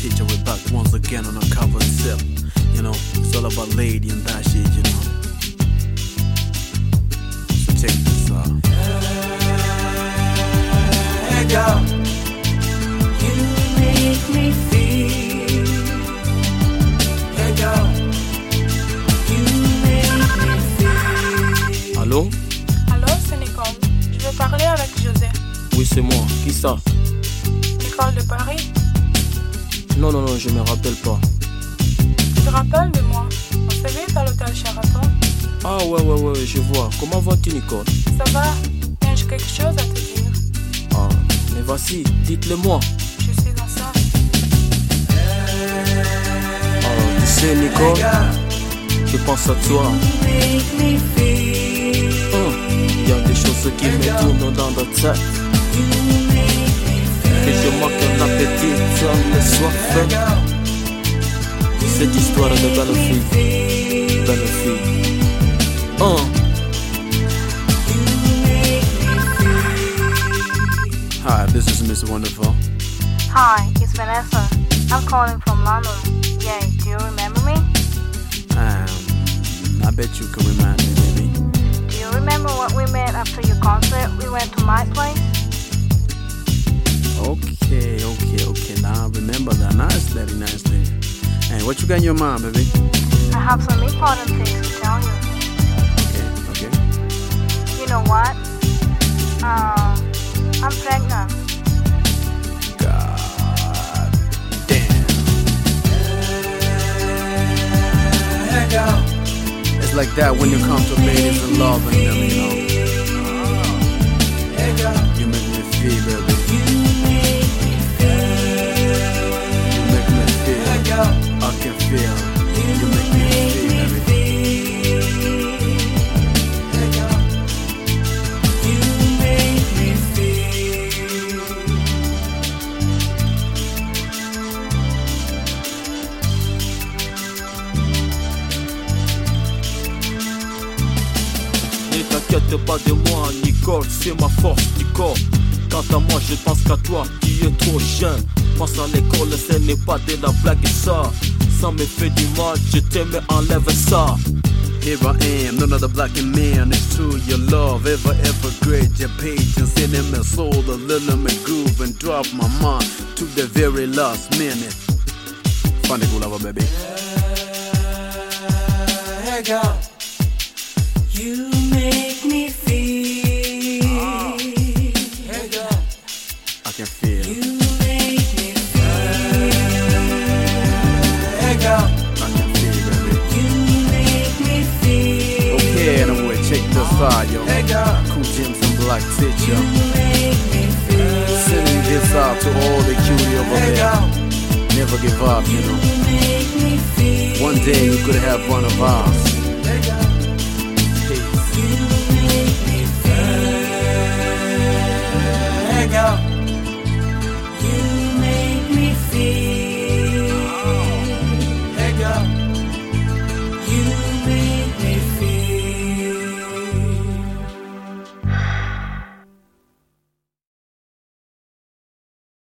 teacher, we're back once again on a cover tip. You know, it's all about lady and that shit, you know. So check this out. Hey girl, you make me feel. Hey girl, you make me feel. Allô? Allô, c'est Nicole. Je veux parler avec José. Oui, c'est moi. Qui ça? Nicole de Paris. Non, je me rappelle pas. Tu te rappelles de moi? On s'est vu à l'hôtel Sheraton. Ah ouais, je vois. Comment vas-tu, Nicole? Ça va? J'ai quelque chose à te dire. Ah, mais vas-y, dites-le-moi. Je suis enceinte. Ah, tu sais, Nicole, je pense à toi. Il y a des choses qui me tournent dans la tête. Et je manque un appétit, le soif. Cette histoire de belle fille. Belle fille. Hi, this is Miss Wonderful. Hi, it's Vanessa. I'm calling from London. Yeah, do you remember me? I bet you can remind me, baby. Do you remember what we met after your concert? We went to my place? Okay. Now I remember that. Nice lady. Hey, what you got in your mind, baby? I have some important things to tell you. Okay. You know what? I'm pregnant. God damn. It's like that when you come to ladies and loving them, you know. You make me feel, baby. You make me feel. I can feel. You make me feel, baby. Ne t'inquiète pas de moi, Nicole, c'est ma force du corps. Quant à moi, je pense qu'à toi, tu es trop jeune. Pense à l'école, ce n'est pas de la blague ça. Ça me fait du mal, je t'aime, enlève ça. Here I am, none other black man. It's true, your love ever great. Your patience in my soul, a little me groove and drop my mind to the very last minute. Funny cool lover, baby. Hey girl, you make me feel. Hey girl, I can feel. you make me feel. Hey girl, I can feel, baby. you make me feel. Okay, anyway, check this out, yo. Hey girl, Cool James and Black Teacher. make me feel. Sending this out to all the cutie over Hey there. girl, Never give up, you know. make me feel. One day you could have one of us.